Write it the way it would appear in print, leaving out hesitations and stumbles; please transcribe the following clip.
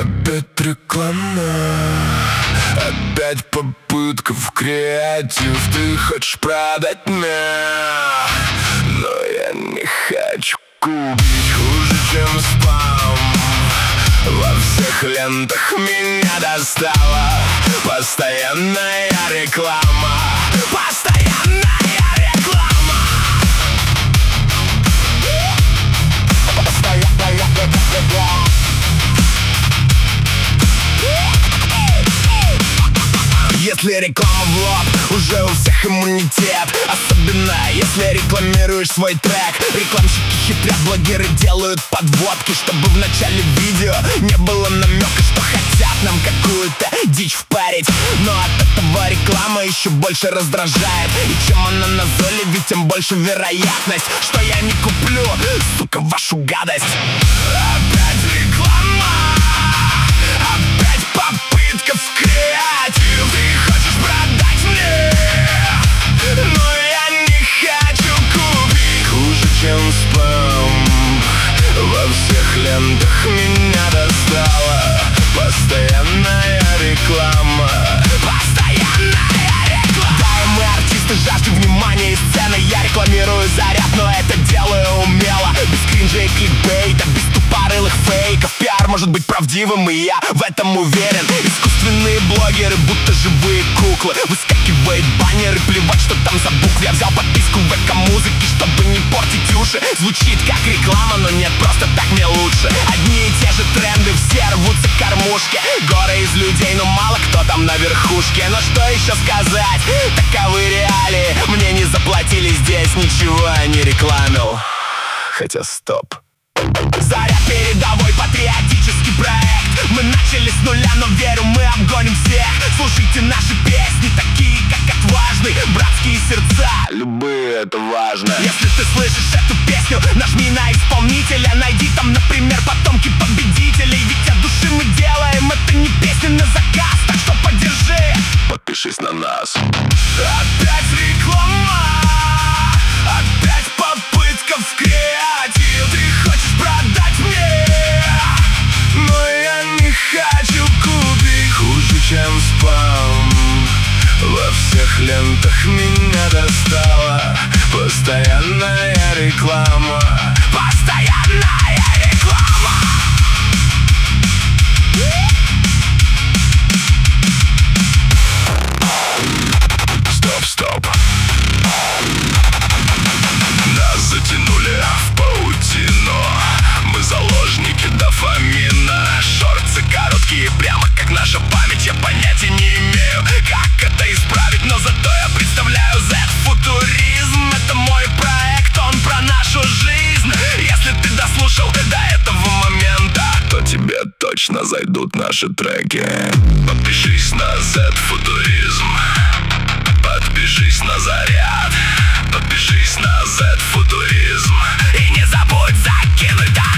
Опять реклама, опять попытка в креатив. Ты хочешь продать меня, но я не хочу купить. Хуже, чем спам, во всех лентах меня достала постоянная реклама. Постоянная реклама. Постоянная реклама. Если реклама в лоб, уже у всех иммунитет. Особенно если рекламируешь свой трек. Рекламщики хитрят, блогеры делают подводки, чтобы в начале видео не было намека, что хотят нам какую-то дичь впарить. Но от этого реклама еще больше раздражает. И чем она назойливее, тем больше вероятность, что я не куплю, сука, вашу гадость. Опять реклама, опять попытка в креатив. Ты хочешь продать мне, но я не хочу купить. Хуже, чем спам, во всех лентах меня достала постоянная реклама. Постоянная реклама. Да, и мы артисты, жаждем внимания и сцены. Я рекламирую заряд, но это делаю умело. Без кринжа и кликбейта, без тупорылых фейков. Пиар может быть правдивым, и я в этом уверен. Искусственные блогеры, будто живые куклы. Выскакивает баннеры, плевать, что там за буквы. Я взял подписку в ВК-музыке, чтобы не портить уши. Звучит как реклама, но нет, просто так мне лучше. Одни и те же тренды, все рвутся кормушки. Горы из людей, но мало кто там на верхушке. Но что еще сказать, таковы реалии. Мне не заплатили здесь, ничего я не рекламил. Хотя стоп. Заряд — передовой патриотический проект. Мы начали с нуля, но верю, мы обгоним всех. Слушайте наши песни, такие как отважный. Братские сердца, любые, это важно. Если ты слышишь эту песню, нажми на исполнителя. Найди там, например, потомки победителей. Ведь от души мы делаем, это не песня на заказ. Так что поддержи, подпишись на нас. Опять реклама, опять попытка в креатив. Ты хочешь продать мне, но я не хочу купить. Хуже, чем спам, во всех лентах меня достала постоянная реклама. Постоянная реклама. Стоп. Нас затянули в паутину. Мы заложники дофамина. Шорты короткие, прямо как наша память. Я понятия не имею, как это исправить, но зато я представляю Z-футуризм. Это мой проект, он про нашу жизнь. Если ты дослушал до этого момента, то тебе точно зайдут наши треки. Подпишись на Z-футуризм, подпишись на заряд, подпишись на Z-футуризм. И не забудь закинуть